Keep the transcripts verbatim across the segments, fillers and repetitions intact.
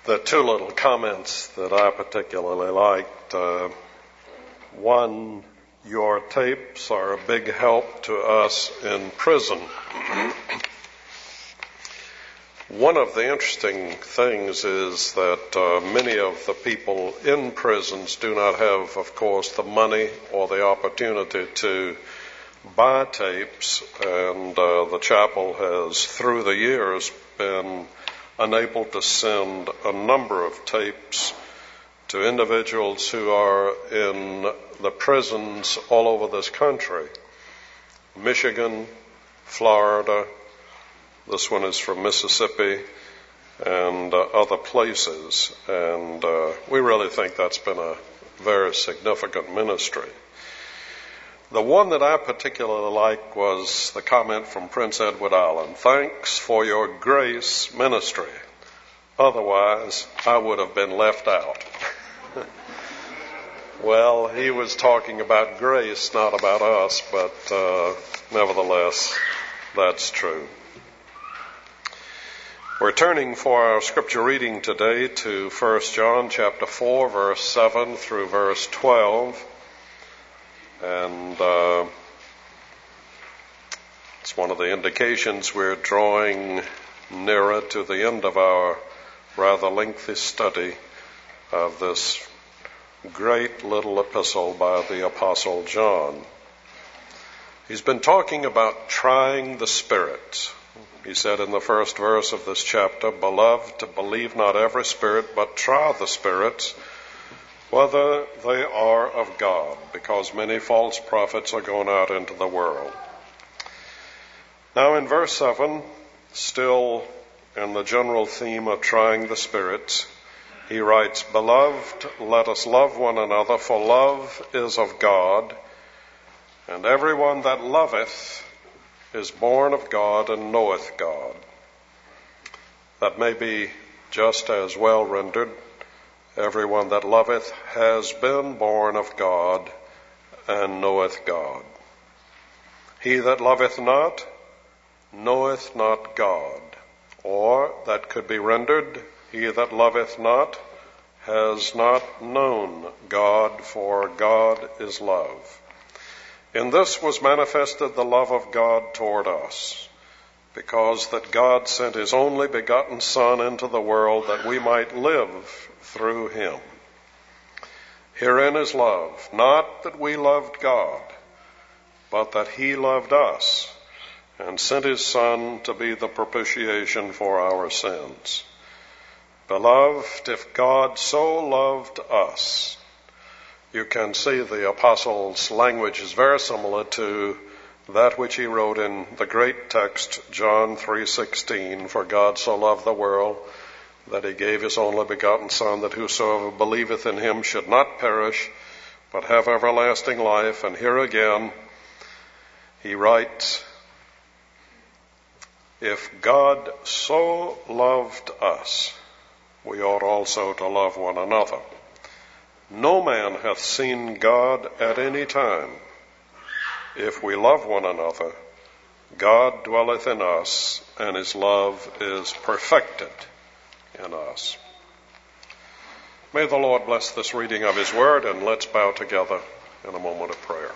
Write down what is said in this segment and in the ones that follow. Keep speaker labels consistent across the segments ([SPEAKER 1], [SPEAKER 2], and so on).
[SPEAKER 1] The two little comments that I particularly liked. Uh, one, your tapes are a big help to us in prison. One of the interesting things is that uh, many of the people in prisons do not have, of course, the money or the opportunity to buy tapes, and uh, the chapel has, through the years, been unable to send a number of tapes to individuals who are in the prisons all over this country. Michigan, Florida, this one is from Mississippi, and uh, other places. And uh, we really think that's been a very significant ministry. The one that I particularly liked was the comment from Prince Edward Island. Thanks for your grace ministry. Otherwise, I would have been left out. Well, he was talking about grace, not about us, but uh, nevertheless, that's true. We're turning for our scripture reading today to First John chapter four, verse seven through verse twelve. And uh, it's one of the indications we're drawing nearer to the end of our rather lengthy study of this great little epistle by the Apostle John. He's been talking about trying the spirits. He said in the first verse of this chapter, "Beloved, believe not every spirit, but try the spirits, whether they are of God, because many false prophets are gone out into the world." Now in verse seven, still in the general theme of trying the spirits, he writes, "Beloved, let us love one another, for love is of God, and everyone that loveth is born of God and knoweth God." That may be just as well rendered, "Everyone that loveth has been born of God and knoweth God. He that loveth not knoweth not God." Or that could be rendered, "He that loveth not has not known God, for God is love. In this was manifested the love of God toward us, because that God sent his only begotten Son into the world that we might live through him. Herein is love, not that we loved God, but that he loved us and sent his Son to be the propitiation for our sins. Beloved, if God so loved us," you can see the apostle's language is very similar to that which he wrote in the great text, John three sixteen, "For God so loved the world that he gave his only begotten Son, that whosoever believeth in him should not perish, but have everlasting life." And here again, he writes, "If God so loved us, we ought also to love one another. No man hath seen God at any time. If we love one another, God dwelleth in us, and his love is perfected in us." May the Lord bless this reading of his word, and let's bow together in a moment of prayer.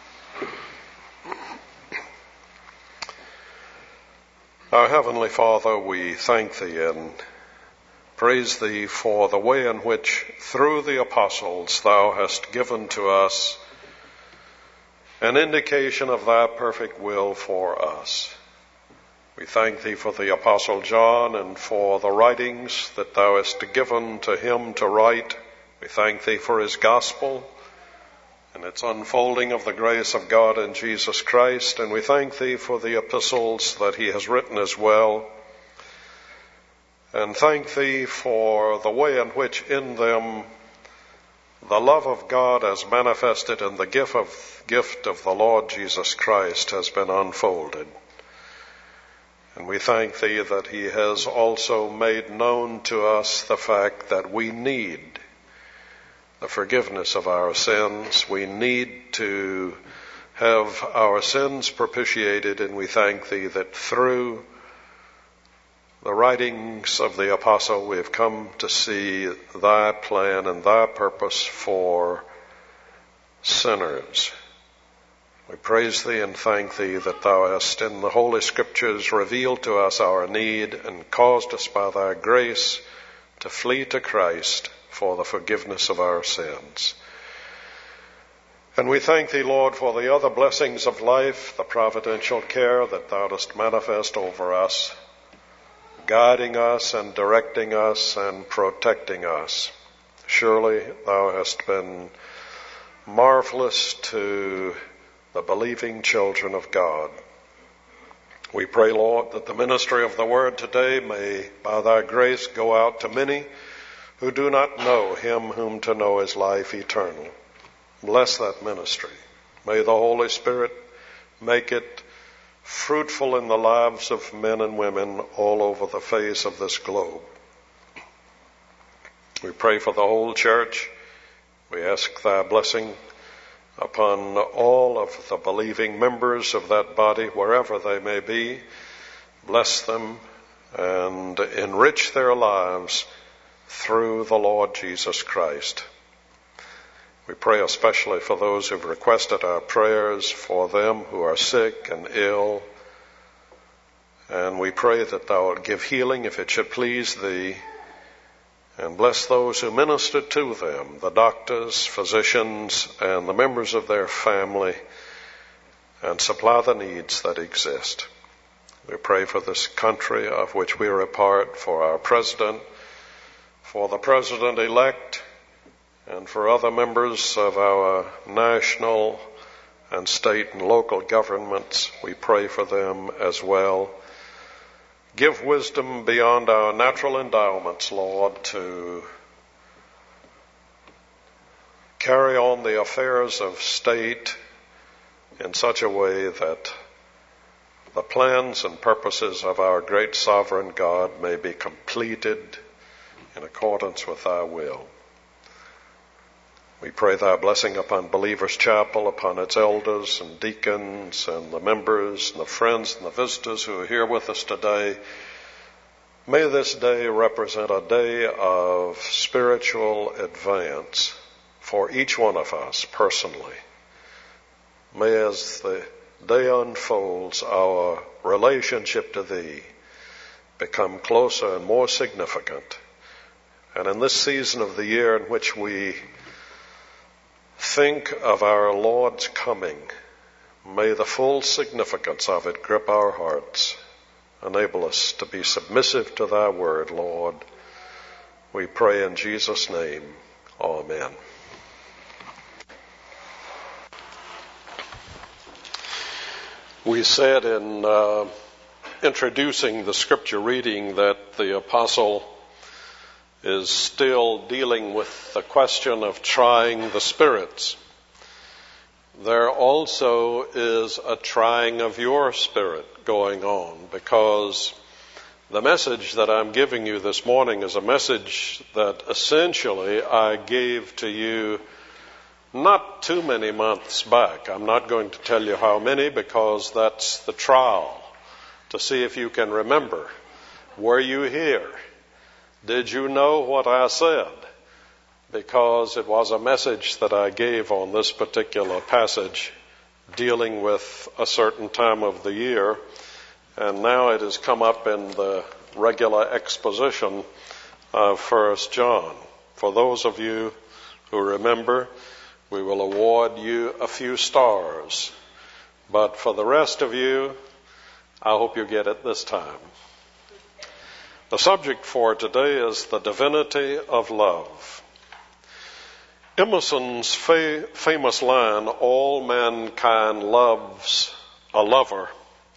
[SPEAKER 1] Our Heavenly Father, we thank thee and praise thee for the way in which, through the apostles, thou hast given to us an indication of thy perfect will for us. We thank thee for the Apostle John and for the writings that thou hast given to him to write. We thank thee for his gospel and its unfolding of the grace of God in Jesus Christ. And we thank thee for the epistles that he has written as well. And thank thee for the way in which in them the love of God as manifested in the gift of, gift of the Lord Jesus Christ has been unfolded. And we thank thee that he has also made known to us the fact that we need the forgiveness of our sins. We need to have our sins propitiated, and we thank thee that through the writings of the apostle, we have come to see thy plan and thy purpose for sinners. We praise thee and thank thee that thou hast in the Holy Scriptures revealed to us our need and caused us by thy grace to flee to Christ for the forgiveness of our sins. And we thank thee, Lord, for the other blessings of life, the providential care that thou dost manifest over us, guiding us and directing us and protecting us. Surely thou hast been marvelous to the believing children of God. We pray, Lord, that the ministry of the word today may, by thy grace, go out to many who do not know him whom to know is life eternal. Bless that ministry. May the Holy Spirit make it fruitful in the lives of men and women all over the face of this globe. We pray for the whole church. We ask thy blessing upon all of the believing members of that body, wherever they may be. Bless them and enrich their lives through the Lord Jesus Christ. We pray especially for those who've requested our prayers for them who are sick and ill. And we pray that thou wilt give healing if it should please thee. And bless those who minister to them, the doctors, physicians, and the members of their family, and supply the needs that exist. We pray for this country of which we are a part, for our president, for the president-elect, and for other members of our national and state and local governments. We pray for them as well. Give wisdom beyond our natural endowments, Lord, to carry on the affairs of state in such a way that the plans and purposes of our great sovereign God may be completed in accordance with thy will. We pray thy blessing upon Believers Chapel, upon its elders and deacons and the members and the friends and the visitors who are here with us today. May this day represent a day of spiritual advance for each one of us personally. May, as the day unfolds, our relationship to thee become closer and more significant. And in this season of the year in which we think of our Lord's coming, may the full significance of it grip our hearts. Enable us to be submissive to thy word, Lord. We pray in Jesus' name. Amen. We said in uh, introducing the scripture reading that the apostle is still dealing with the question of trying the spirits. There also is a trying of your spirit going on, because the message that I'm giving you this morning is a message that essentially I gave to you not too many months back. I'm not going to tell you how many, because that's the trial, to see if you can remember. Were you here? Did you know what I said? Because it was a message that I gave on this particular passage dealing with a certain time of the year, and now it has come up in the regular exposition of First John. For those of you who remember, we will award you a few stars, but for the rest of you, I hope you get it this time. The subject for today is the divinity of love. Emerson's fa- famous line, "All mankind loves a lover,"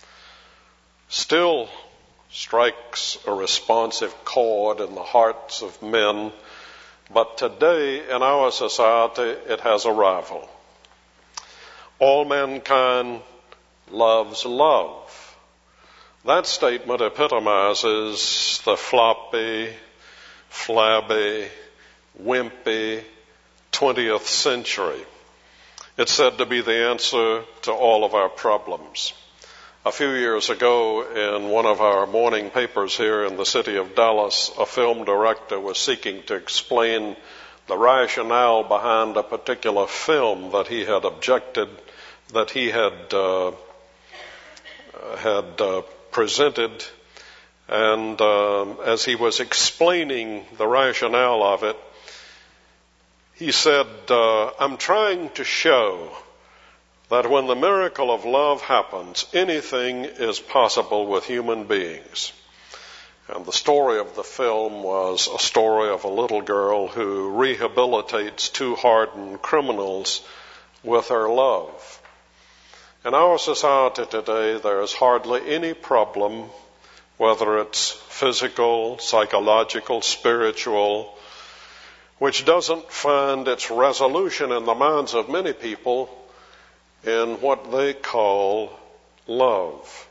[SPEAKER 1] still strikes a responsive chord in the hearts of men, but today in our society it has a rival. All mankind loves love. That statement epitomizes the floppy, flabby, wimpy twentieth century. It's said to be the answer to all of our problems. A few years ago, in one of our morning papers here in the city of Dallas, a film director was seeking to explain the rationale behind a particular film that he had objected, that he had uh, had uh, presented. And uh, as he was explaining the rationale of it, he said, uh, I'm trying to show that when the miracle of love happens, anything is possible with human beings. And the story of the film was a story of a little girl who rehabilitates two hardened criminals with her love. In our society today, there is hardly any problem, whether it's physical, psychological, spiritual, which doesn't find its resolution in the minds of many people in what they call love.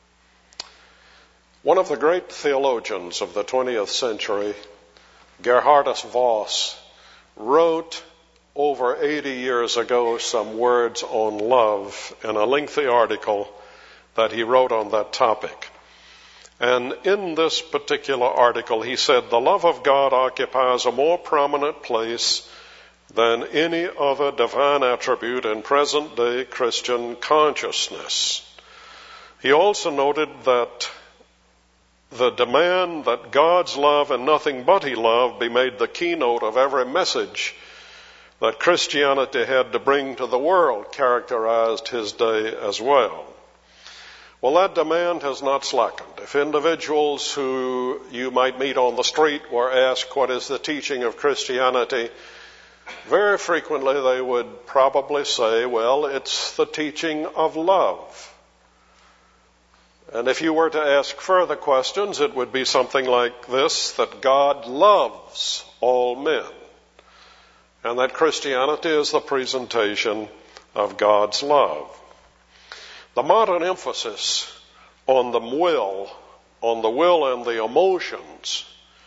[SPEAKER 1] One of the great theologians of the twentieth century, Geerhardus Vos, wrote over eighty years ago some words on love in a lengthy article that he wrote on that topic. And in this particular article, he said, the love of God occupies a more prominent place than any other divine attribute in present-day Christian consciousness. He also noted that the demand that God's love and nothing but His love be made the keynote of every message that Christianity had to bring to the world characterized his day as well. Well, that demand has not slackened. If individuals who you might meet on the street were asked what is the teaching of Christianity, very frequently they would probably say, well, it's the teaching of love. And if you were to ask further questions, it would be something like this, that God loves all men, and that Christianity is the presentation of God's love. The modern emphasis on the will, on the will and the emotions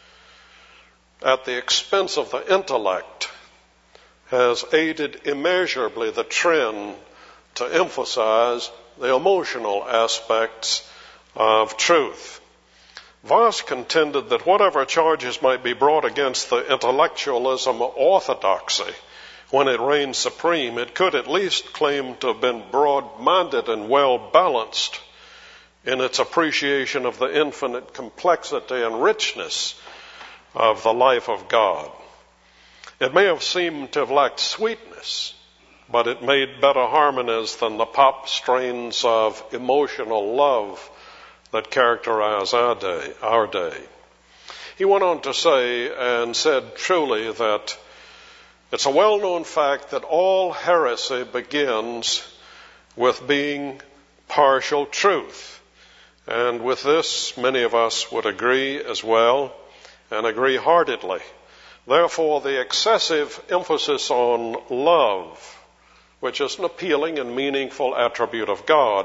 [SPEAKER 1] at the expense of the intellect has aided immeasurably the trend to emphasize the emotional aspects of truth. Vos contended that whatever charges might be brought against the intellectualism of orthodoxy when it reigned supreme, it could at least claim to have been broad-minded and well-balanced in its appreciation of the infinite complexity and richness of the life of God. It may have seemed to have lacked sweetness, but it made better harmonies than the pop strains of emotional love that characterize our day, our day. He went on to say, and said truly, that it's a well-known fact that all heresy begins with being partial truth. And with this, many of us would agree as well, and agree heartedly. Therefore, the excessive emphasis on love, which is an appealing and meaningful attribute of God,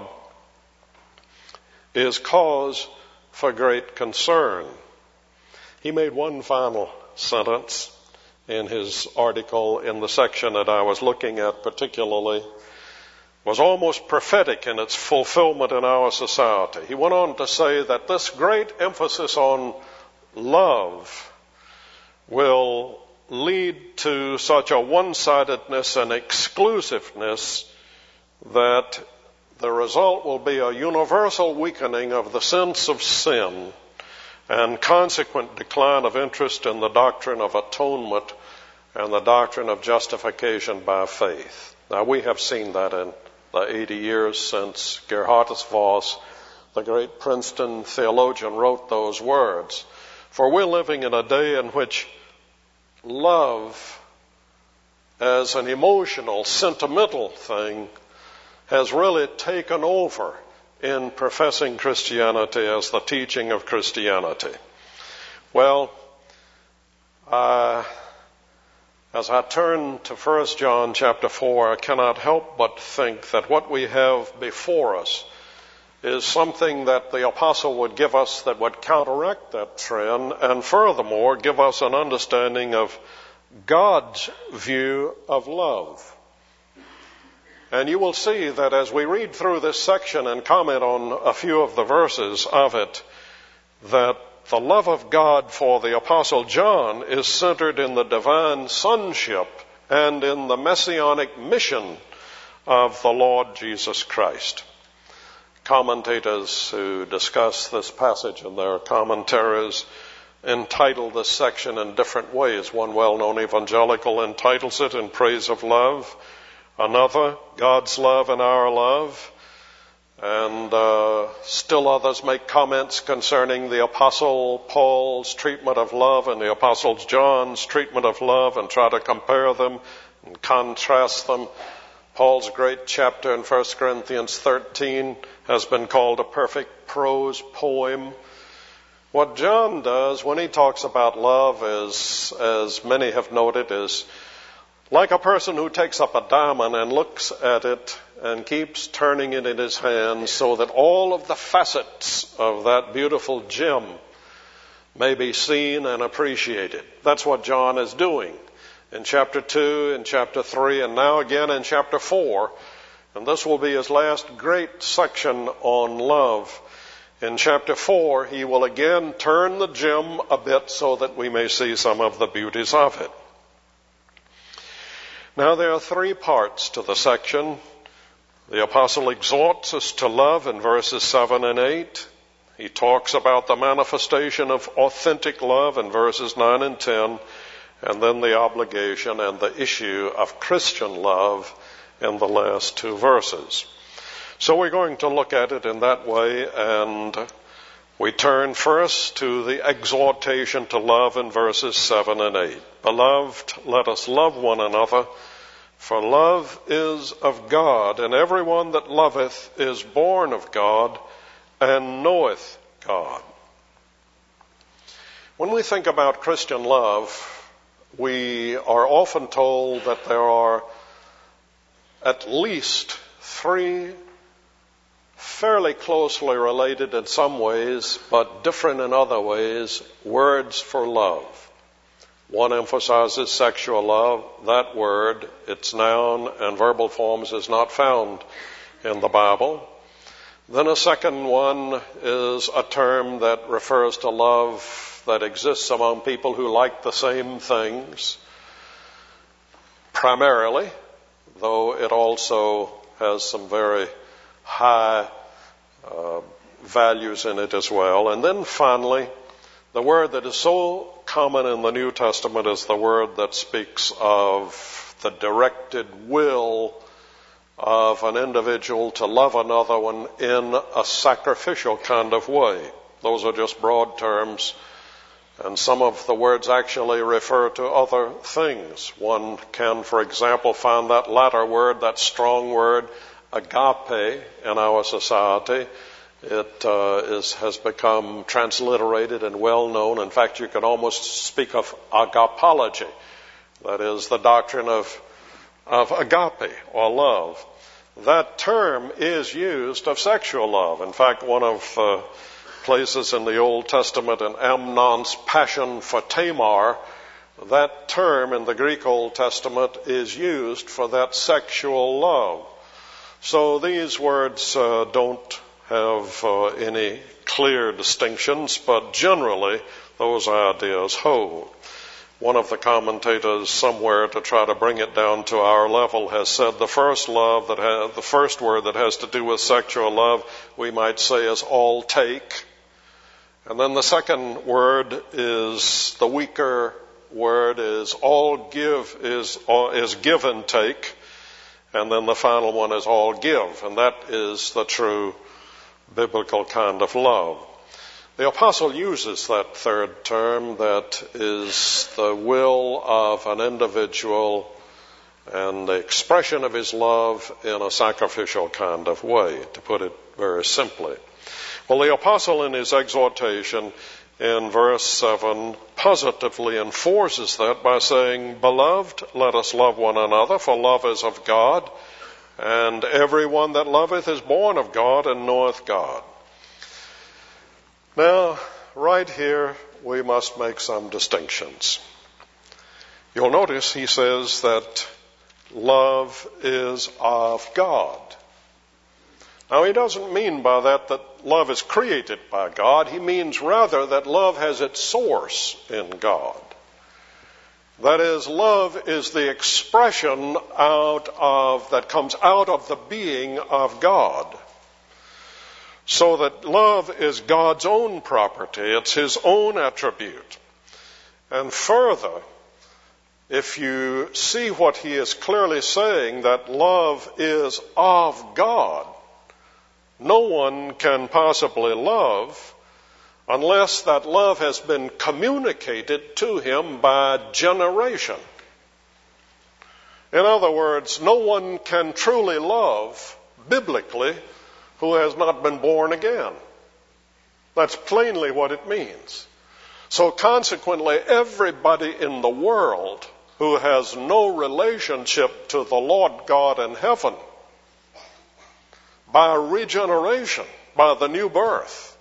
[SPEAKER 1] is cause for great concern. He made one final sentence in his article in the section that I was looking at particularly, was almost prophetic in its fulfillment in our society. He went on to say that this great emphasis on love will lead to such a one-sidedness and exclusiveness that the result will be a universal weakening of the sense of sin and consequent decline of interest in the doctrine of atonement and the doctrine of justification by faith. Now, we have seen that in the eighty years since Geerhardus Vos, the great Princeton theologian, wrote those words. For we're living in a day in which love as an emotional, sentimental thing has really taken over in professing Christianity as the teaching of Christianity. Well, uh, as I turn to First John chapter four, I cannot help but think that what we have before us is something that the apostle would give us that would counteract that trend, and furthermore give us an understanding of God's view of love. And you will see that as we read through this section and comment on a few of the verses of it, that the love of God for the Apostle John is centered in the divine sonship and in the messianic mission of the Lord Jesus Christ. Commentators who discuss this passage in their commentaries entitle this section in different ways. One well-known evangelical entitles it In Praise of Love. Another, God's Love and Our Love. And uh, still others make comments concerning the Apostle Paul's treatment of love and the Apostle John's treatment of love and try to compare them and contrast them. Paul's great chapter in First Corinthians thirteen has been called a perfect prose poem. What John does when he talks about love is, as many have noted, is like a person who takes up a diamond and looks at it and keeps turning it in his hand so that all of the facets of that beautiful gem may be seen and appreciated. That's what John is doing in chapter two, in chapter three, and now again in chapter four. And this will be his last great section on love. In chapter four, he will again turn the gem a bit so that we may see some of the beauties of it. Now there are three parts to the section. The apostle exhorts us to love in verses seven and eight. He talks about the manifestation of authentic love in verses nine and ten, and then the obligation and the issue of Christian love in the last two verses. So we're going to look at it in that way, and we turn first to the exhortation to love in verses seven and eight. Beloved, let us love one another, for love is of God, and everyone that loveth is born of God and knoweth God. When we think about Christian love, we are often told that there are at least three fairly closely related in some ways, but different in other ways, words for love. One emphasizes sexual love. That word, its noun and verbal forms, is not found in the Bible. Then a second one is a term that refers to love that exists among people who like the same things, primarily, though it also has some very high uh, values in it as well. And then finally, the word that is so common in the New Testament is the word that speaks of the directed will of an individual to love another one in a sacrificial kind of way. Those are just broad terms, and some of the words actually refer to other things. One can, for example, find that latter word, that strong word, agape, in our society. It uh, is, has become transliterated and well known. In fact, you could almost speak of agapology. That is the doctrine of, of agape, or love. That term is used of sexual love. In fact, one of the places in the Old Testament in Amnon's passion for Tamar, that term in the Greek Old Testament is used for that sexual love. So these words uh, don't have uh, any clear distinctions, but generally those ideas hold. One of the commentators somewhere, to try to bring it down to our level, has said the first love that has, the first word that has to do with sexual love, we might say, is all take. And then the second word is the weaker word is all give, is, is give and take. And then the final one is all give. And that is the true biblical kind of love. The apostle uses that third term, that is the will of an individual and the expression of his love in a sacrificial kind of way, to put it very simply. Well, the apostle in his exhortation in verse seven positively enforces that by saying, Beloved, let us love one another, for love is of God, and everyone that loveth is born of God and knoweth God. Now, right here, we must make some distinctions. You'll notice he says that love is of God. Now, he doesn't mean by that that love is created by God. He means rather that love has its source in God. That is, love is the expression out of, that comes out of the being of God. So that love is God's own property. It's his own attribute. And further, if you see what he is clearly saying, that love is of God, no one can possibly love unless that love has been communicated to him by generation. In other words, no one can truly love biblically who has not been born again. That's plainly what it means. So consequently, everybody in the world who has no relationship to the Lord God in heaven, by regeneration, by the new birth,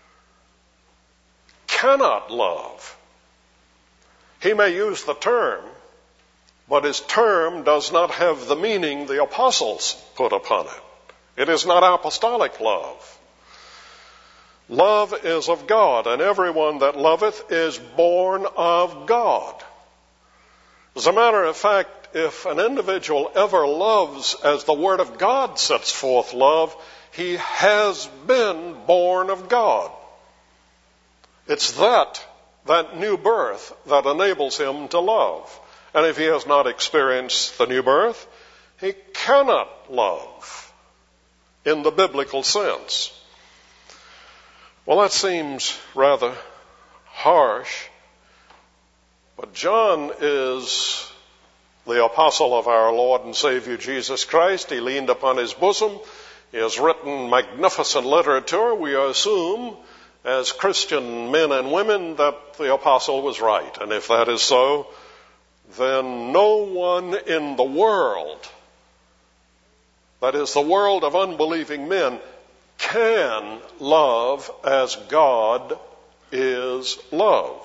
[SPEAKER 1] cannot love. He may use the term, but his term does not have the meaning the apostles put upon it. It is not apostolic love. Love is of God, and everyone that loveth is born of God. As a matter of fact, if an individual ever loves as the Word of God sets forth love, he has been born of God. It's that, that new birth, that enables him to love. And if he has not experienced the new birth, he cannot love in the biblical sense. Well, that seems rather harsh, but John is the apostle of our Lord and Savior Jesus Christ. He leaned upon his bosom. He has written magnificent literature. We assume, as Christian men and women, that the apostle was right. And if that is so, then no one in the world, that is the world of unbelieving men, can love as God is love.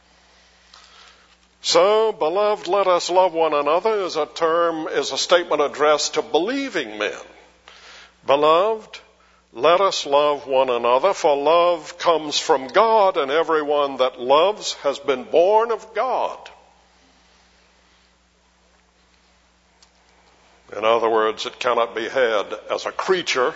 [SPEAKER 1] So, beloved, let us love one another is a term, is a statement addressed to believing men. Beloved, let us love one another, for love comes from God, and everyone that loves has been born of God. In other words, it cannot be had as a creature.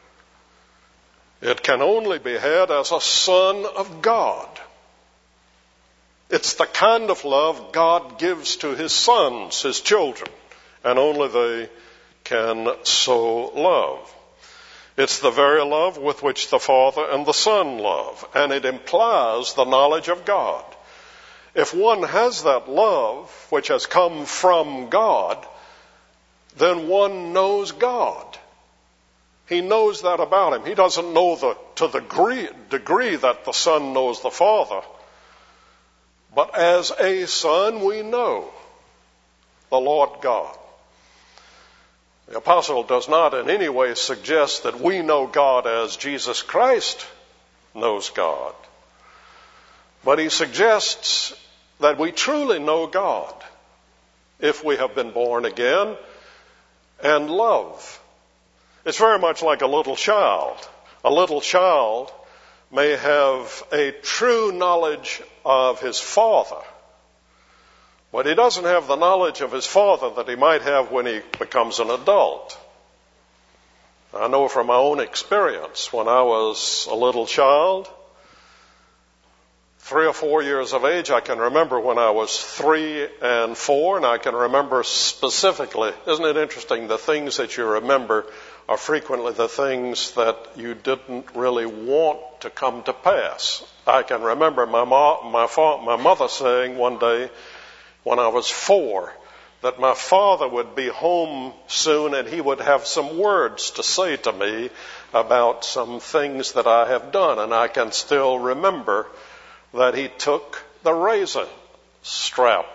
[SPEAKER 1] It can only be had as a son of God. It's the kind of love God gives to his sons, his children, and only they can so love. It's the very love with which the Father and the Son love, and it implies the knowledge of God. If one has that love which has come from God, then one knows God. He knows that about him. He doesn't know the, to the degree, degree that the Son knows the Father. But as a son, we know the Lord God. The apostle does not in any way suggest that we know God as Jesus Christ knows God. But he suggests that we truly know God if we have been born again and love. It's very much like a little child. A little child may have a true knowledge of his father, but he doesn't have the knowledge of his father that he might have when he becomes an adult. I know from my own experience, when I was a little child, three or four years of age, I can remember when I was three and four, and I can remember specifically, isn't it interesting, the things that you remember are frequently the things that you didn't really want to come to pass. I can remember my, ma- my, fa- my mother saying one day when I was four that my father would be home soon and he would have some words to say to me about some things that I have done. And I can still remember that he took the raisin strap,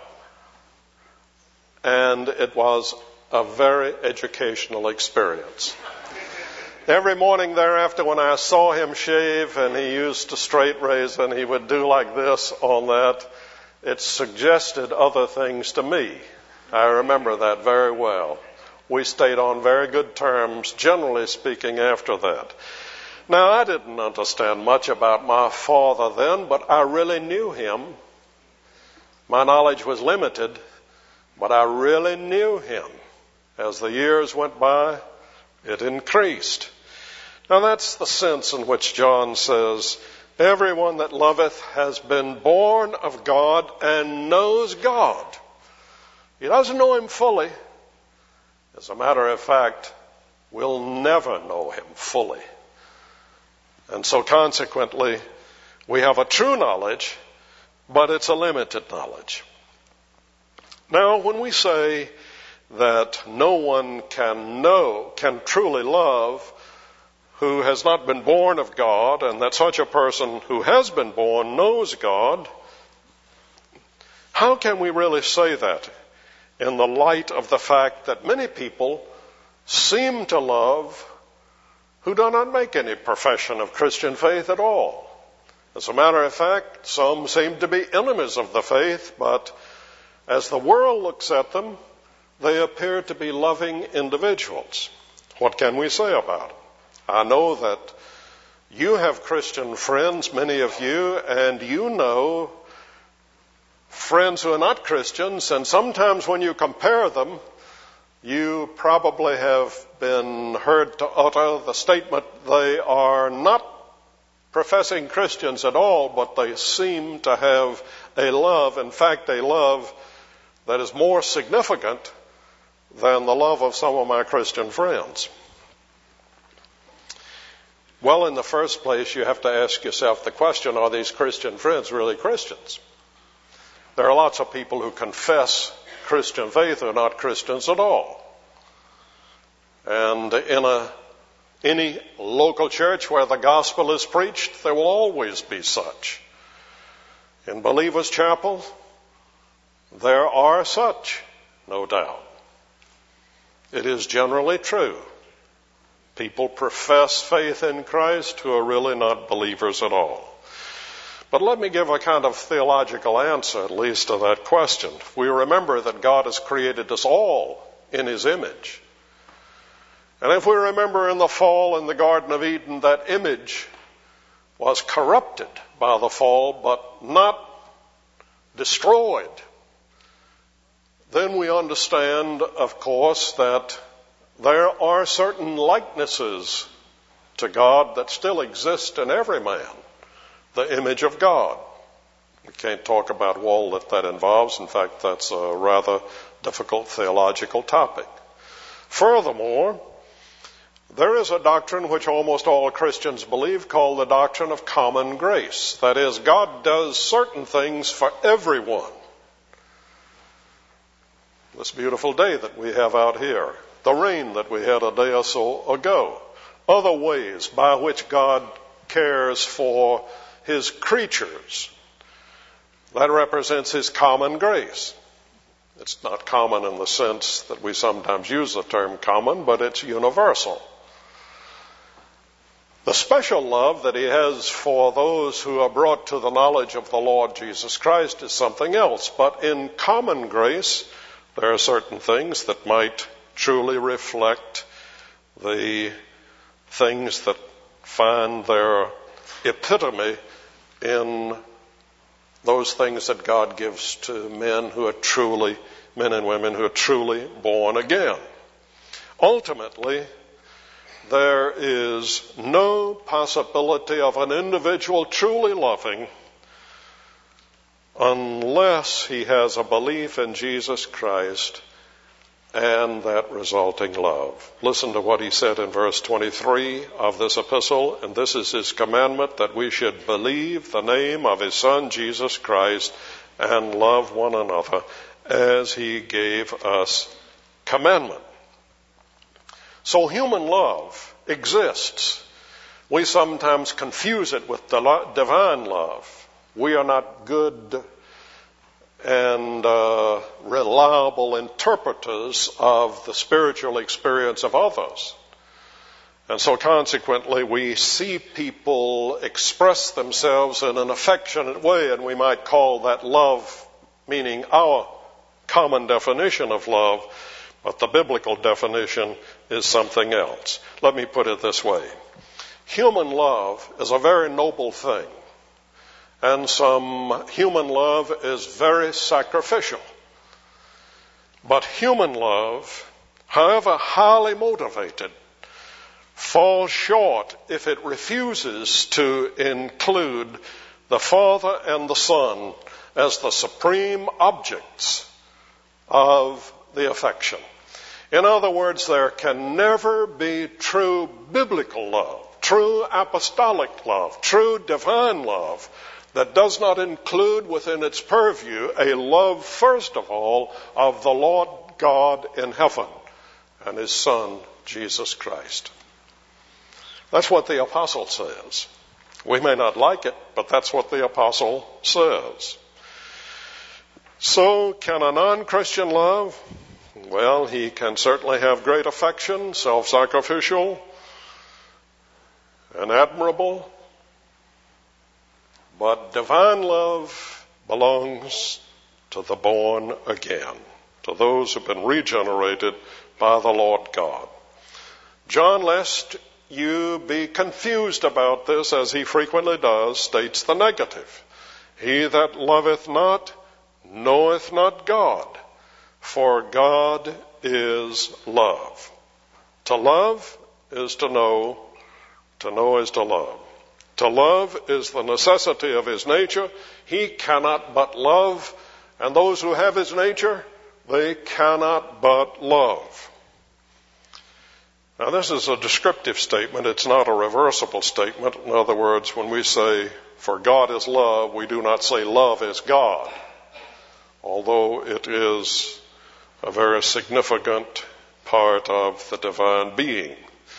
[SPEAKER 1] and it was a very educational experience. Every morning thereafter, when I saw him shave and he used a straight raisin, he would do like this on that. It suggested other things to me. I remember that very well. We stayed on very good terms, generally speaking, after that. Now, I didn't understand much about my father then, but I really knew him. My knowledge was limited, but I really knew him. As the years went by, it increased. Now, that's the sense in which John says, everyone that loveth has been born of God and knows God. He doesn't know him fully. As a matter of fact, we'll never know him fully. And so consequently, we have a true knowledge, but it's a limited knowledge. Now, when we say that no one can know, can truly love, who has not been born of God, and that such a person who has been born knows God, how can we really say that in the light of the fact that many people seem to love who do not make any profession of Christian faith at all? As a matter of fact, some seem to be enemies of the faith, but as the world looks at them, they appear to be loving individuals. What can we say about it? I know that you have Christian friends, many of you, and you know friends who are not Christians, and sometimes when you compare them, you probably have been heard to utter the statement, they are not professing Christians at all, but they seem to have a love, in fact, a love that is more significant than the love of some of my Christian friends. Well, in the first place, you have to ask yourself the question, are these Christian friends really Christians? There are lots of people who confess Christian faith who are not Christians at all. And in a, any local church where the gospel is preached, there will always be such. In Believers Chapel, there are such, no doubt. It is generally true. People profess faith in Christ who are really not believers at all. But let me give a kind of theological answer, at least, to that question. We remember that God has created us all in his image. And if we remember in the fall in the Garden of Eden, that image was corrupted by the fall, but not destroyed, then we understand, of course, that there are certain likenesses to God that still exist in every man. The image of God. We can't talk about all that that involves. In fact, that's a rather difficult theological topic. Furthermore, there is a doctrine which almost all Christians believe called the doctrine of common grace. That is, God does certain things for everyone. This beautiful day that we have out here, the rain that we had a day or so ago, other ways by which God cares for his creatures. That represents his common grace. It's not common in the sense that we sometimes use the term common, but it's universal. The special love that he has for those who are brought to the knowledge of the Lord Jesus Christ is something else. But in common grace, there are certain things that might truly reflect the things that find their epitome in those things that God gives to men who are truly, men and women who are truly born again. Ultimately, there is no possibility of an individual truly loving unless he has a belief in Jesus Christ and that resulting love. Listen to what he said in verse twenty-three of this epistle, and this is his commandment, that we should believe the name of his Son, Jesus Christ, and love one another as he gave us commandment. So human love exists. We sometimes confuse it with divine love. We are not good and uh, reliable interpreters of the spiritual experience of others. And so consequently, we see people express themselves in an affectionate way, and we might call that love, meaning our common definition of love, but the biblical definition is something else. Let me put it this way. Human love is a very noble thing, and some human love is very sacrificial. But human love, however highly motivated, falls short if it refuses to include the Father and the Son as the supreme objects of the affection. In other words, there can never be true biblical love, true apostolic love, true divine love that does not include within its purview a love, first of all, of the Lord God in heaven and His Son, Jesus Christ. That's what the apostle says. We may not like it, but that's what the apostle says. So, can a non-Christian love? Well, he can certainly have great affection, self-sacrificial, and admirable. But divine love belongs to the born again, to those who have been regenerated by the Lord God. John, lest you be confused about this, as he frequently does, states the negative. He that loveth not knoweth not God, for God is love. To love is to know, to know is to love. To love is the necessity of His nature. He cannot but love, and those who have His nature, they cannot but love. Now, this is a descriptive statement. It's not a reversible statement. In other words, when we say, for God is love, we do not say love is God, although it is a very significant part of the divine being.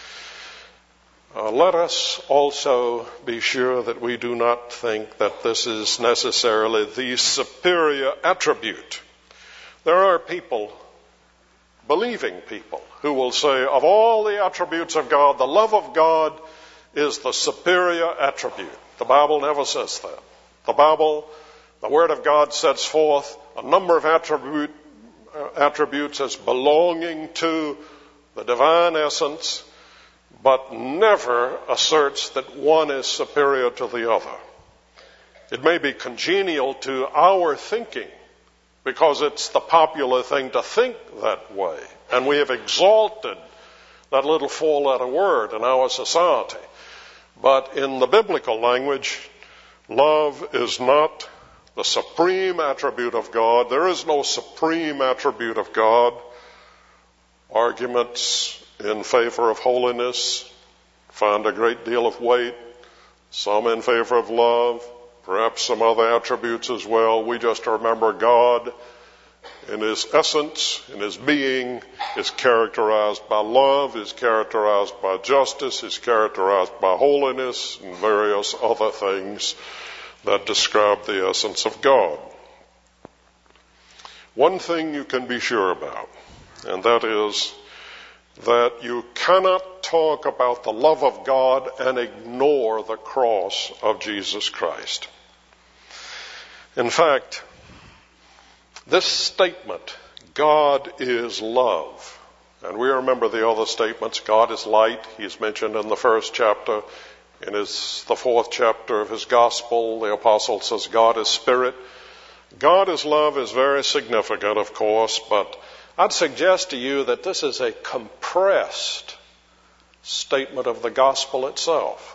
[SPEAKER 1] Uh, let us also be sure that we do not think that this is necessarily the superior attribute. There are people, believing people, who will say, of all the attributes of God, the love of God is the superior attribute. The Bible never says that. The Bible, the Word of God, sets forth a number of attribute, uh, attributes as belonging to the divine essence, but never asserts that one is superior to the other. It may be congenial to our thinking, because it's the popular thing to think that way. And we have exalted that little four-letter word in our society. But in the biblical language, love is not the supreme attribute of God. There is no supreme attribute of God. Arguments in favor of holiness find a great deal of weight. Some in favor of love, perhaps some other attributes as well. We just remember God in His essence, in His being, is characterized by love, is characterized by justice, is characterized by holiness, and various other things that describe the essence of God. One thing you can be sure about, and that is that you cannot talk about the love of God and ignore the cross of Jesus Christ. In fact, this statement, God is love, and we remember the other statements, God is light, He's mentioned in the first chapter. In his, the fourth chapter of his gospel, the apostle says God is spirit. God is love is very significant, of course, but I'd suggest to you that this is a compressed statement of the gospel itself.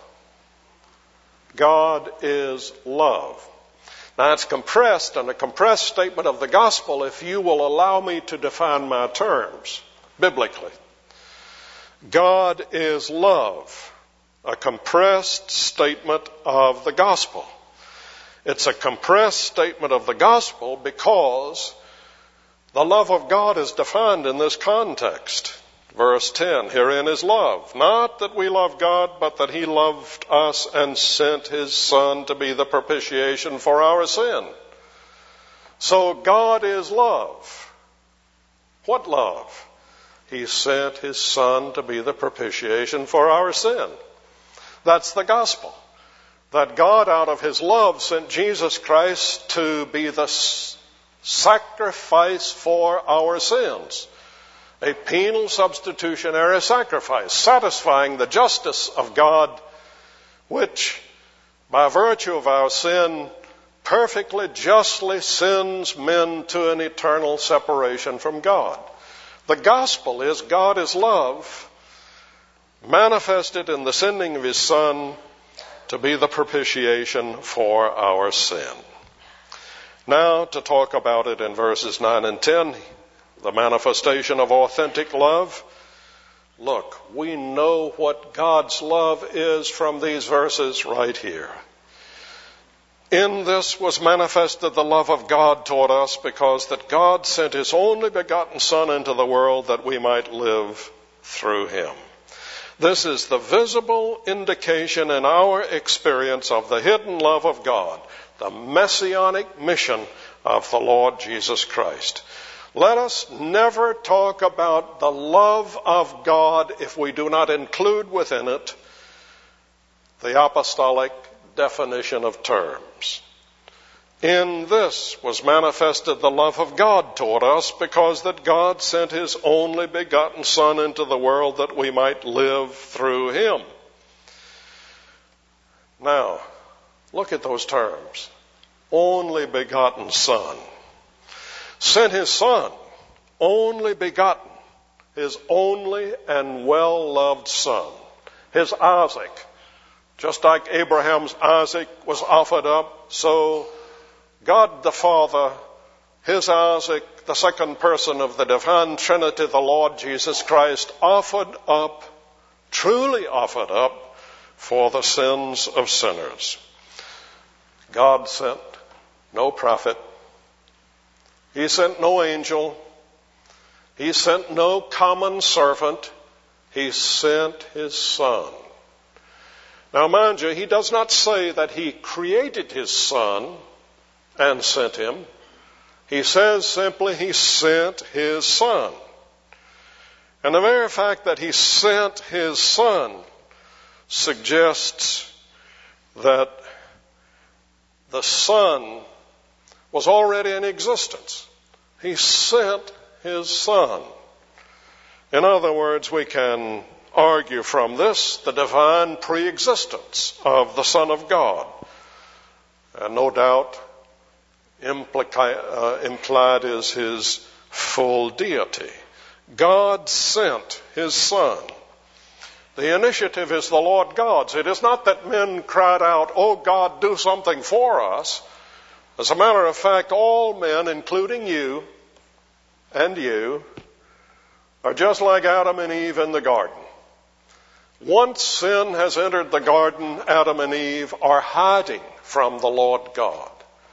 [SPEAKER 1] God is love. Now, it's compressed, and a compressed statement of the gospel if you will allow me to define my terms biblically. God is love, a compressed statement of the gospel. It's a compressed statement of the gospel because the love of God is defined in this context. Verse ten, herein is love. Not that we love God, but that He loved us and sent His Son to be the propitiation for our sin. So God is love. What love? He sent His Son to be the propitiation for our sin. That's the gospel. That God, out of His love, sent Jesus Christ to be the sacrifice for our sins. A penal substitutionary sacrifice, satisfying the justice of God, which, by virtue of our sin, perfectly, justly sends men to an eternal separation from God. The gospel is God is love, manifested in the sending of his Son to be the propitiation for our sin. Now, to talk about it in verses nine and ten, the manifestation of authentic love. Look, we know what God's love is from these verses right here. In this was manifested the love of God toward us, because that God sent his only begotten Son into the world that we might live through him. This is the visible indication in our experience of the hidden love of God, the messianic mission of the Lord Jesus Christ. Let us never talk about the love of God if we do not include within it the apostolic definition of terms. In this was manifested the love of God toward us, because that God sent his only begotten Son into the world that we might live through him. Now, look at those terms. Only begotten Son. Sent his Son, only begotten, his only and well-loved Son, his Isaac. Just like Abraham's Isaac was offered up, so God the Father, his Isaac, the second person of the divine Trinity, the Lord Jesus Christ, offered up, truly offered up, for the sins of sinners. God sent no prophet. He sent no angel. He sent no common servant. He sent his Son. Now, mind you, he does not say that he created his Son and sent him. He says simply he sent his Son. And the very fact that he sent his Son suggests that the Son was already in existence. He sent his Son. In other words, we can argue from this the divine preexistence of the Son of God. And no doubt implica- uh, implied is his full deity. God sent his Son. The initiative is the Lord God's. It is not that men cried out, "Oh God, do something for us." As a matter of fact, all men, including you and you, are just like Adam and Eve in the garden. Once sin has entered the garden, Adam and Eve are hiding from the Lord God.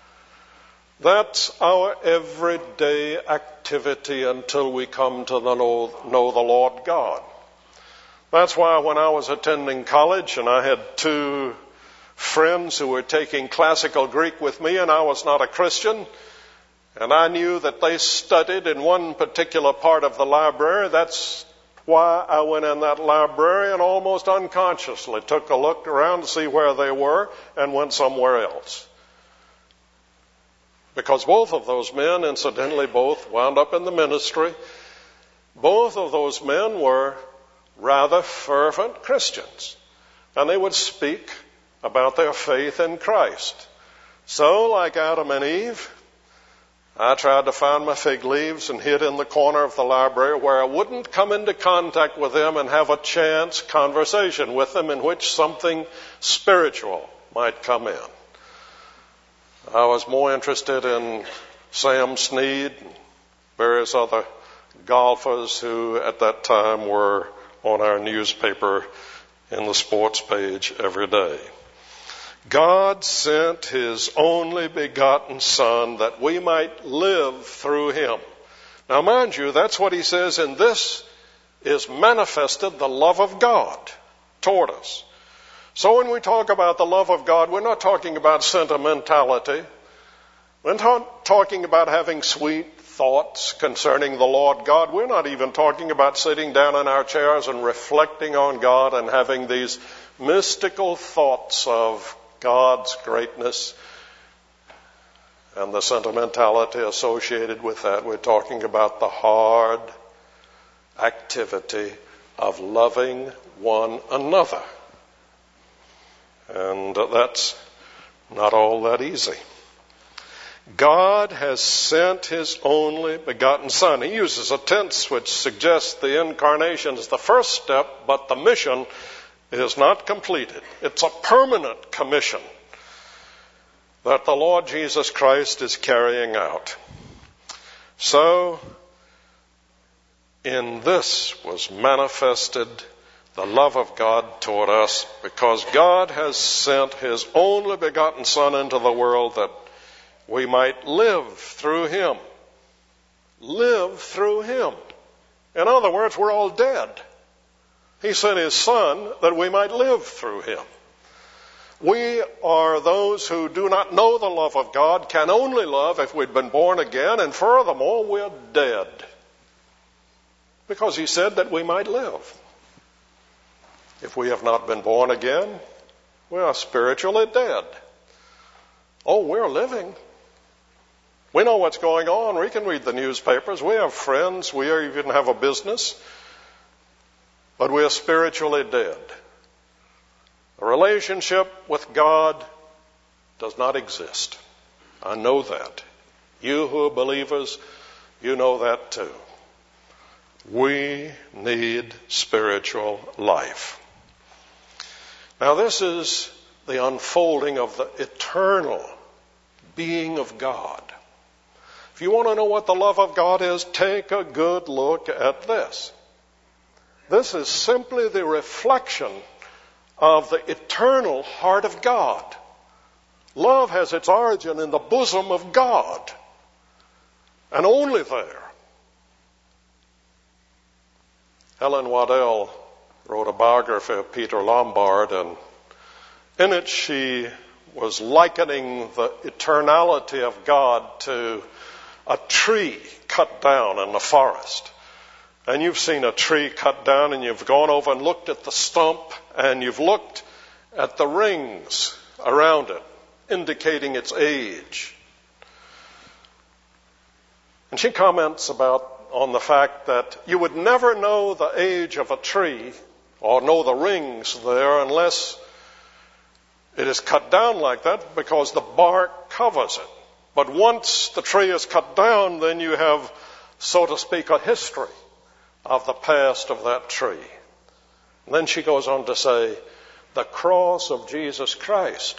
[SPEAKER 1] That's our everyday activity until we come to the know, know the Lord God. That's why when I was attending college and I had two friends who were taking classical Greek with me, and I was not a Christian, and I knew that they studied in one particular part of the library. That's why I went in that library and almost unconsciously took a look around to see where they were and went somewhere else. Because both of those men, incidentally, both wound up in the ministry. Both of those men were rather fervent Christians, and they would speak about their faith in Christ. So, like Adam and Eve, I tried to find my fig leaves and hid in the corner of the library where I wouldn't come into contact with them and have a chance conversation with them in which something spiritual might come in. I was more interested in Sam Snead and various other golfers who at that time were on our newspaper in the sports page every day. God sent his only begotten Son that we might live through him. Now, mind you, that's what he says, in this is manifested the love of God toward us. So when we talk about the love of God, we're not talking about sentimentality. We're not talking about having sweet thoughts concerning the Lord God. We're not even talking about sitting down in our chairs and reflecting on God and having these mystical thoughts of God's greatness and the sentimentality associated with that. We're talking about the hard activity of loving one another. And that's not all that easy. God has sent his only begotten Son. He uses a tense which suggests the incarnation is the first step, but the mission is not completed. It's a permanent commission that the Lord Jesus Christ is carrying out. So, in this was manifested the love of God toward us, because God has sent his only begotten Son into the world that we might live through him. Live through him. In other words, we're all dead. He sent his Son that we might live through him. We are those who do not know the love of God, can only love if we'd been born again, and furthermore, we're dead. Because he said that we might live. If we have not been born again, we are spiritually dead. Oh, we're living. We know what's going on. We can read the newspapers. We have friends. We even have a business. But we are spiritually dead. A relationship with God does not exist. I know that. You who are believers, you know that too. We need spiritual life. Now, this is the unfolding of the eternal being of God. If you want to know what the love of God is, take a good look at this. This is simply the reflection of the eternal heart of God. Love has its origin in the bosom of God, and only there. Helen Waddell wrote a biography of Peter Lombard, and in it she was likening the eternality of God to a tree cut down in the forest. And you've seen a tree cut down, and you've gone over and looked at the stump, and you've looked at the rings around it, indicating its age. And she comments about on the fact that you would never know the age of a tree or know the rings there unless it is cut down like that, because the bark covers it. But once the tree is cut down, then you have, so to speak, a history of the past of that tree. And then she goes on to say, the cross of Jesus Christ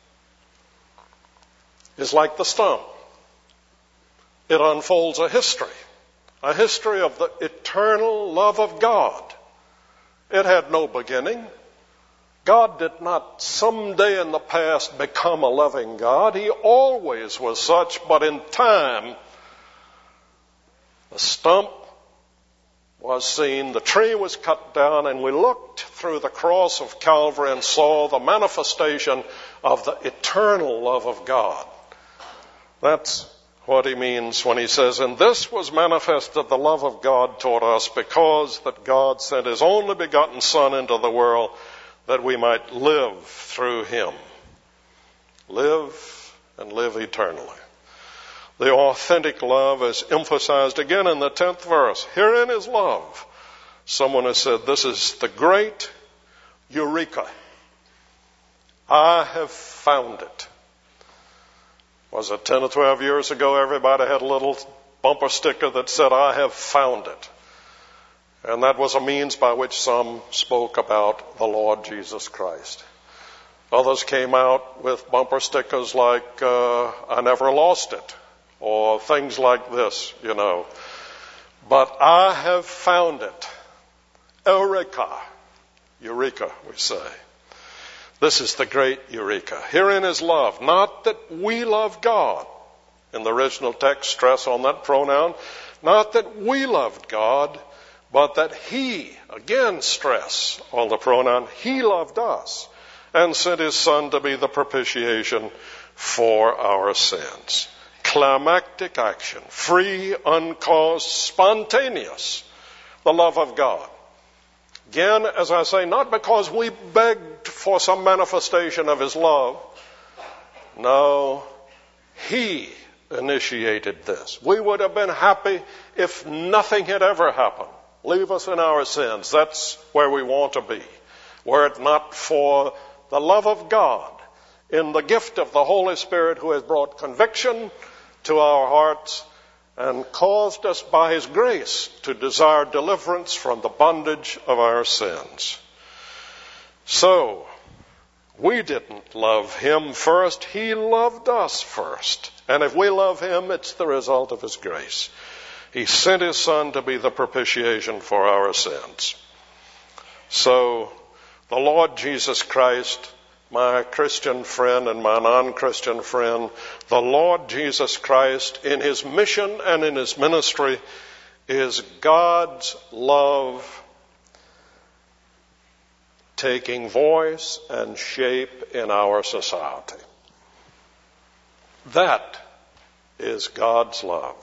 [SPEAKER 1] is like the stump. It unfolds a history, a history of the eternal love of God. It had no beginning. God did not someday in the past become a loving God. He always was such, but in time, the stump was seen, the tree was cut down, and we looked through the cross of Calvary and saw the manifestation of the eternal love of God. That's what he means when he says, and this was manifested the love of God toward us, because that God sent his only begotten Son into the world that we might live through him. Live and live eternally. The authentic love is emphasized again in the tenth verse. Herein is love. Someone has said this is the great eureka. I have found it. Was it ten or twelve years ago, everybody had a little bumper sticker that said, I have found it. And that was a means by which some spoke about the Lord Jesus Christ. Others came out with bumper stickers like, uh, I never lost it, or things like this, you know. But I have found it. Eureka. Eureka, we say. This is the great eureka. Herein is love. Not that we love God. In the original text, stress on that pronoun. Not that we loved God, but that he, again stress on the pronoun, he loved us and sent his Son to be the propitiation for our sins. Climactic action, free, uncaused, spontaneous, the love of God. Again, as I say, not because we begged for some manifestation of his love. No, he initiated this. We would have been happy if nothing had ever happened. Leave us in our sins. That's where we want to be. Were it not for the love of God in the gift of the Holy Spirit, who has brought conviction to our hearts and caused us by His grace to desire deliverance from the bondage of our sins. So, we didn't love Him first. He loved us first. And if we love Him, it's the result of His grace. He sent His Son to be the propitiation for our sins. So, the Lord Jesus Christ, my Christian friend and my non-Christian friend, the Lord Jesus Christ in His mission and in His ministry is God's love taking voice and shape in our society. That is God's love.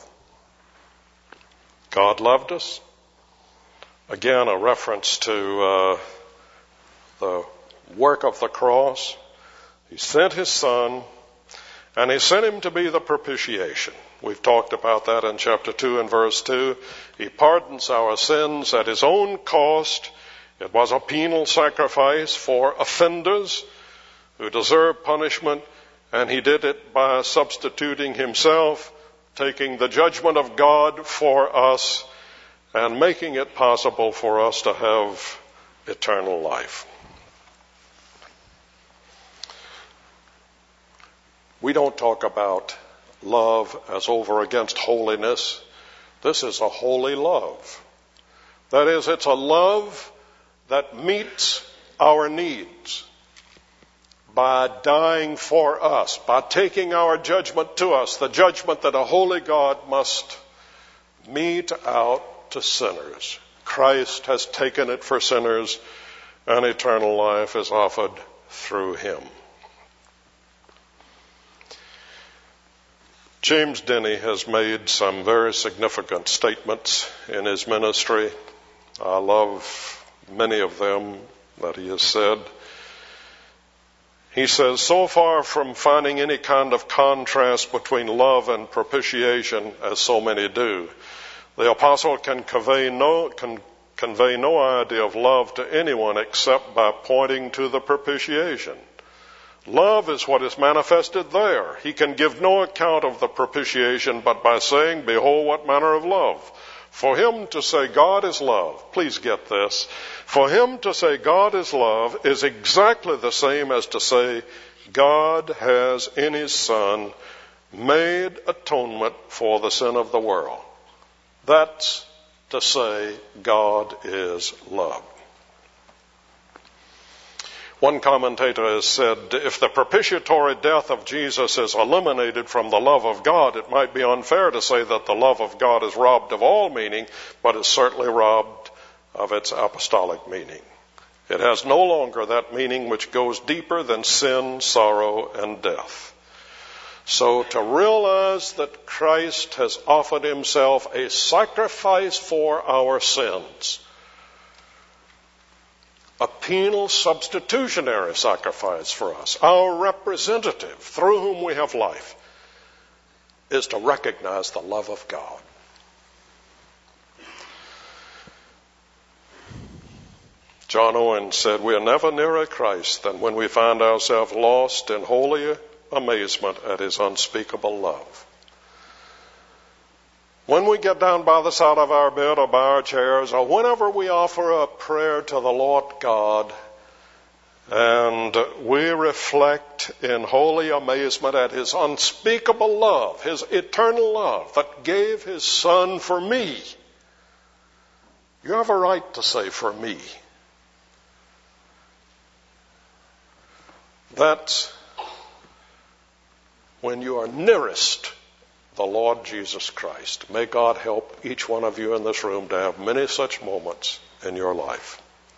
[SPEAKER 1] God loved us. Again, a reference to uh, the work of the cross. He sent His Son, and He sent Him to be the propitiation. We've talked about that in chapter two and verse two. He pardons our sins at His own cost. It was a penal sacrifice for offenders who deserve punishment, and He did it by substituting Himself, taking the judgment of God for us, and making it possible for us to have eternal life. We don't talk about love as over against holiness. This is a holy love. That is, it's a love that meets our needs by dying for us, by taking our judgment to us, the judgment that a holy God must mete out to sinners. Christ has taken it for sinners, and eternal life is offered through Him. James Denny has made some very significant statements in his ministry. I love many of them that he has said. He says, so far from finding any kind of contrast between love and propitiation, as so many do, the apostle can convey no, can convey no idea of love to anyone except by pointing to the propitiation. Love is what is manifested there. He can give no account of the propitiation but by saying, behold, what manner of love. For him to say God is love, please get this, for him to say God is love is exactly the same as to say God has in His Son made atonement for the sin of the world. That's to say God is love. One commentator has said, if the propitiatory death of Jesus is eliminated from the love of God, it might be unfair to say that the love of God is robbed of all meaning, but is certainly robbed of its apostolic meaning. It has no longer that meaning which goes deeper than sin, sorrow, and death. So to realize that Christ has offered Himself a sacrifice for our sins, a penal substitutionary sacrifice for us, our representative through whom we have life, is to recognize the love of God. John Owen said, we are never nearer Christ than when we find ourselves lost in holy amazement at His unspeakable love. When we get down by the side of our bed or by our chairs, or whenever we offer a prayer to the Lord God, and we reflect in holy amazement at His unspeakable love, His eternal love that gave His Son for me, you have a right to say for me. That's when you are nearest the Lord Jesus Christ. May God help each one of you in this room to have many such moments in your life.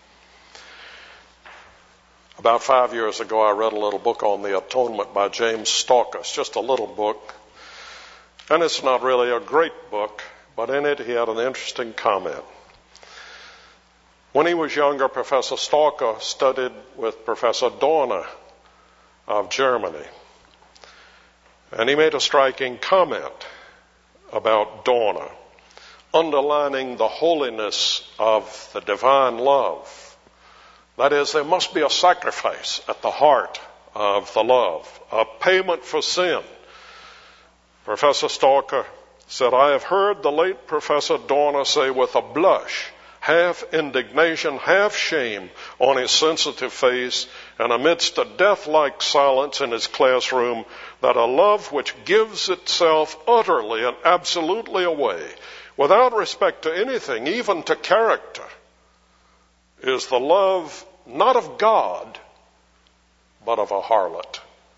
[SPEAKER 1] About five years ago, I read a little book on the atonement by James Stalker. It's just a little book, and it's not really a great book, but in it he had an interesting comment. When he was younger, Professor Stalker studied with Professor Dorner of Germany. And he made a striking comment about Donna, underlining the holiness of the divine love. That is, there must be a sacrifice at the heart of the love, a payment for sin. Professor Stalker said, "I have heard the late Professor Dorner say with a blush, half indignation, half shame on his sensitive face, and amidst a death-like silence in his classroom, that a love which gives itself utterly and absolutely away, without respect to anything, even to character, is the love not of God, but of a harlot."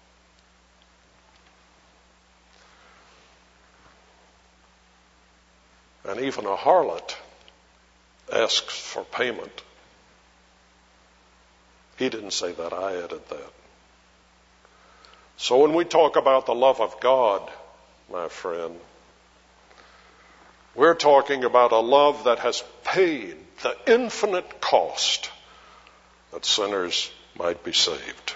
[SPEAKER 1] And even a harlot asks for payment. He didn't say that, I added that. So when we talk about the love of God, my friend, we're talking about a love that has paid the infinite cost that sinners might be saved.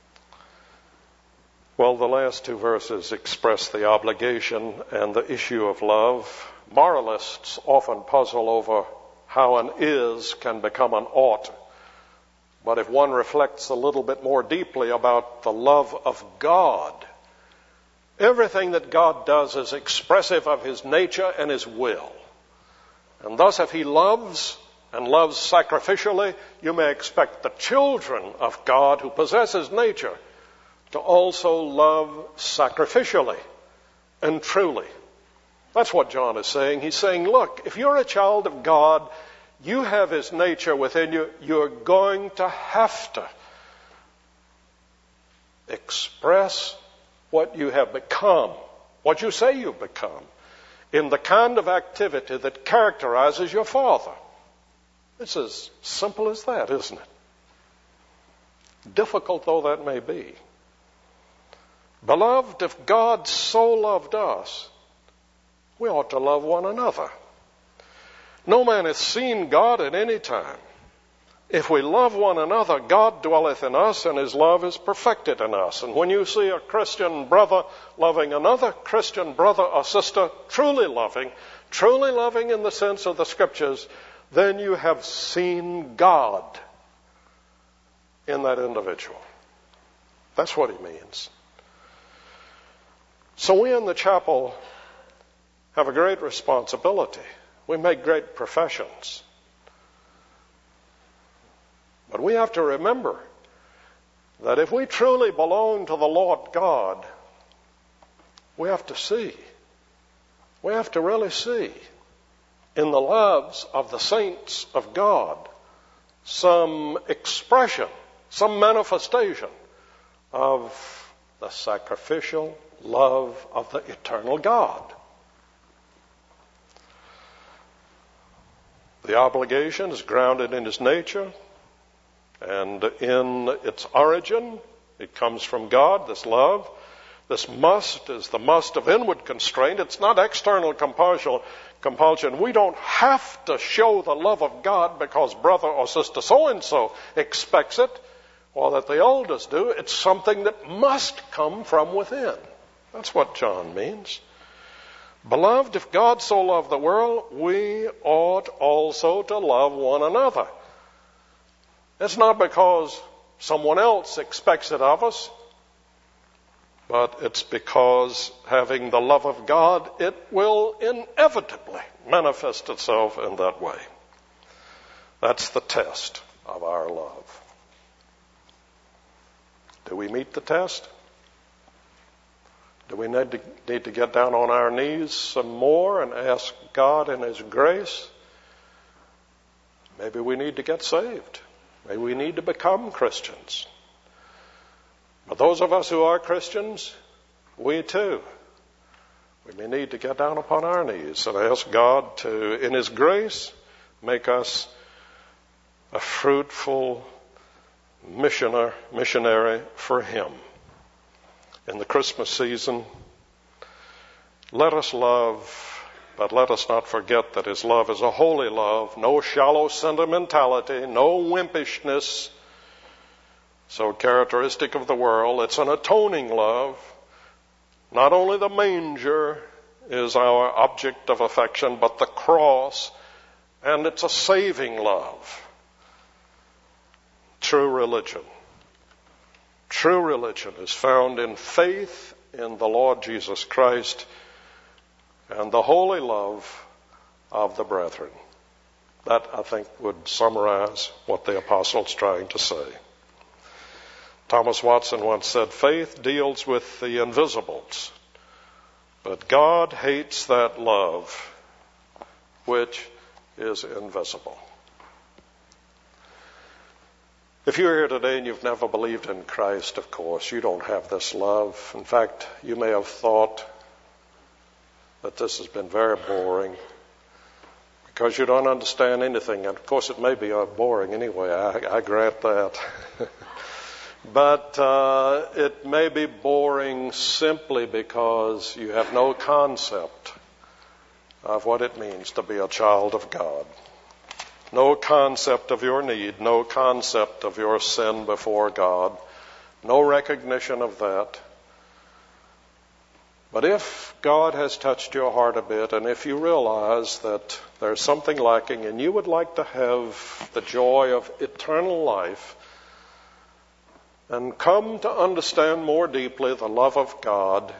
[SPEAKER 1] Well, the last two verses express the obligation and the issue of love. Moralists often puzzle over how an is can become an ought. But if one reflects a little bit more deeply about the love of God, everything that God does is expressive of his nature and his will. And thus, if he loves and loves sacrificially, you may expect the children of God who possess his nature to also love sacrificially and truly. That's what John is saying. He's saying, look, if you're a child of God, you have his nature within you. You're going to have to express what you have become, what you say you've become, in the kind of activity that characterizes your Father. It's as simple as that, isn't it? Difficult though that may be. Beloved, if God so loved us, we ought to love one another. No man hath seen God at any time. If we love one another, God dwelleth in us, and his love is perfected in us. And when you see a Christian brother loving another Christian brother or sister, truly loving, truly loving in the sense of the Scriptures, then you have seen God in that individual. That's what he means. So we in the chapel have a great responsibility. We make great professions. But we have to remember that if we truly belong to the Lord God, we have to see. We have to really see in the lives of the saints of God some expression, some manifestation of the sacrificial love of the eternal God. The obligation is grounded in his nature and in its origin. It comes from God, this love. This must is the must of inward constraint. It's not external compulsion. compulsion. We don't have to show the love of God because brother or sister so-and-so expects it, or that the elders do. It's something that must come from within. That's what John means. Beloved, if God so loved the world, we ought also to love one another. It's not because someone else expects it of us, but it's because having the love of God, it will inevitably manifest itself in that way. That's the test of our love. Do we meet the test? Do we need to, need to get down on our knees some more and ask God in his grace? Maybe we need to get saved. Maybe we need to become Christians. But those of us who are Christians, we too, we may need to get down upon our knees and ask God to, in his grace, make us a fruitful missioner, missionary for him. In the Christmas season, let us love, but let us not forget that his love is a holy love, no shallow sentimentality, no wimpishness, so characteristic of the world. It's an atoning love, Not only the manger is our object of affection, but the cross, and it's a saving love. True religion. True religion is found in faith in the Lord Jesus Christ and the holy love of the brethren. That, I think, would summarize what the apostle's trying to say. Thomas Watson once said, faith deals with the invisibles, but God hates that love which is invisible. If you're here today and you've never believed in Christ, of course, you don't have this love. In fact, you may have thought that this has been very boring because you don't understand anything. And of course, it may be boring anyway, I, I grant that. But uh, it may be boring simply because you have no concept of what it means to be a child of God. No concept of your need, no concept of your sin before God, no recognition of that. But if God has touched your heart a bit, and if you realize that there's something lacking and you would like to have the joy of eternal life and come to understand more deeply the love of God,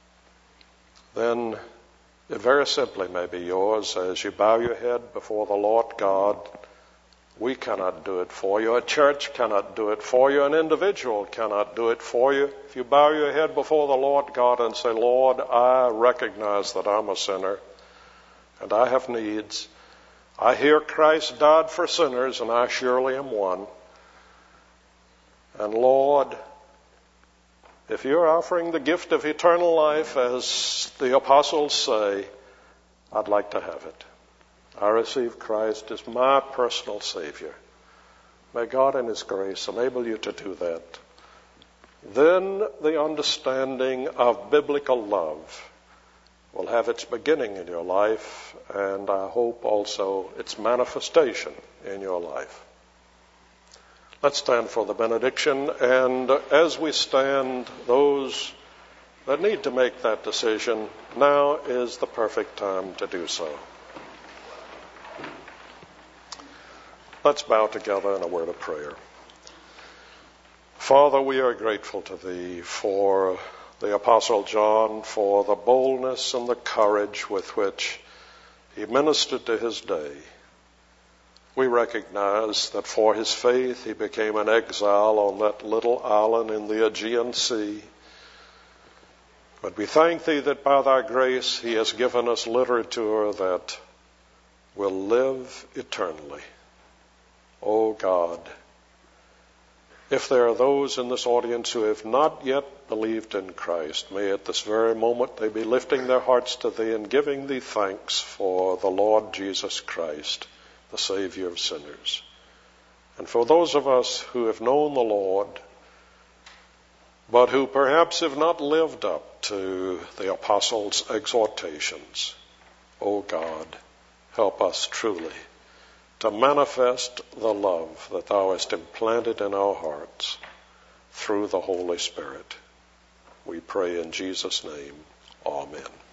[SPEAKER 1] then it very simply may be yours as you bow your head before the Lord God. We cannot do it for you. A church cannot do it for you. An individual cannot do it for you. If you bow your head before the Lord God and say, Lord, I recognize that I'm a sinner and I have needs. I hear Christ died for sinners and I surely am one. And Lord, if you're offering the gift of eternal life, as the apostles say, I'd like to have it. I receive Christ as my personal Savior. May God in His grace enable you to do that. Then the understanding of biblical love will have its beginning in your life, and I hope also its manifestation in your life. Let's stand for the benediction, and as we stand, those that need to make that decision, now is the perfect time to do so. Let's bow together in a word of prayer. Father, we are grateful to Thee for the Apostle John, for the boldness and the courage with which he ministered to his day. We recognize that for his faith he became an exile on that little island in the Aegean Sea. But we thank Thee that by Thy grace He has given us literature that will live eternally. O God, if there are those in this audience who have not yet believed in Christ, may at this very moment they be lifting their hearts to Thee and giving Thee thanks for the Lord Jesus Christ, the Savior of sinners. And for those of us who have known the Lord, but who perhaps have not lived up to the apostles' exhortations, O God, help us truly to manifest the love that Thou hast implanted in our hearts through the Holy Spirit. We pray in Jesus' name. Amen.